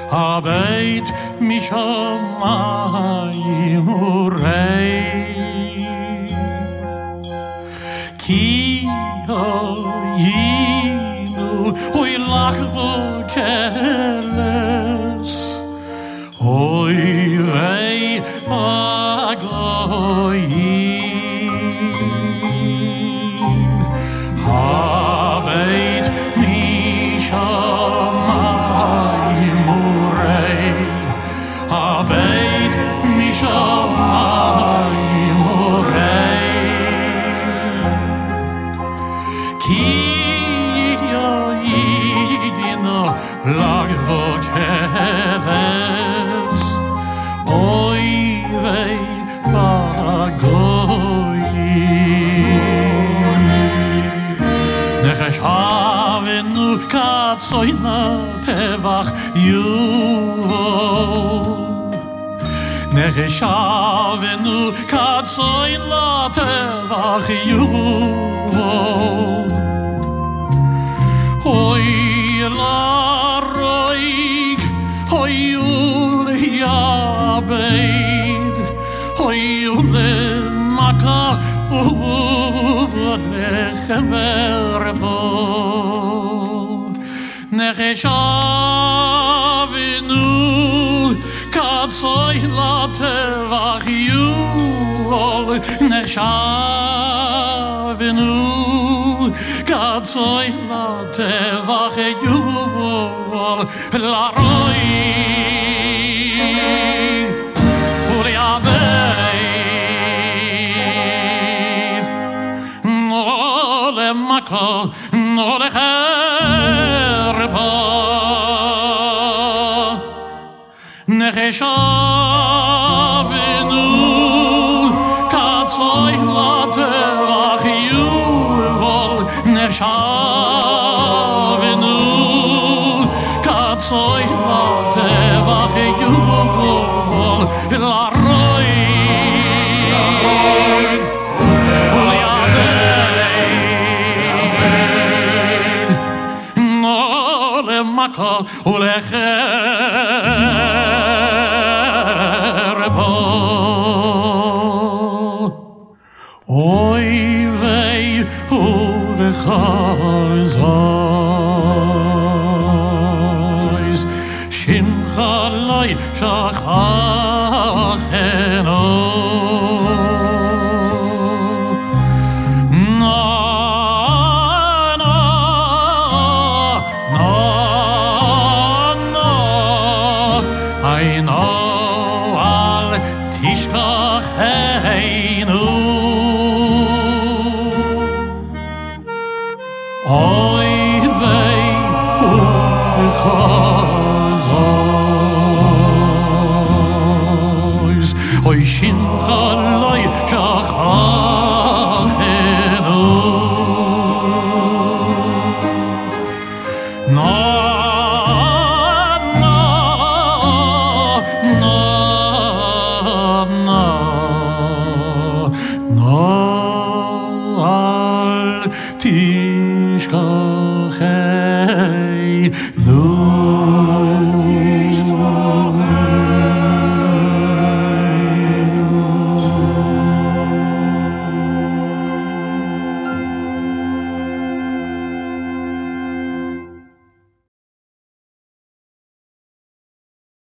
הבית משמיים וראה כי היינו אוי לך וקלס אוי ואי הגויים הבית משמיים וראה הבית משמיים וראה כי היינו לך וקלס אוי ואי הגויים נחשבנו כצאן לטבח יובל נחשבנו כצאן לטבח יובל אוי לרויק אוי ליעבד אוי למכה ולחבר בו נחשבנו כצאן לטבח יובל נחשבנו כצאן לטבח יובל לרוי ולעבד נו למכה נו לחרפה נחשבנו כצאן לטבח יובל נחשבנו כצאן לטבח יובל לרוי ולעבד נו למכה ולחרפה אוי ואי ובחזייס שמחה לי שכחנו אוי ואי ובחזייס אוי שמחה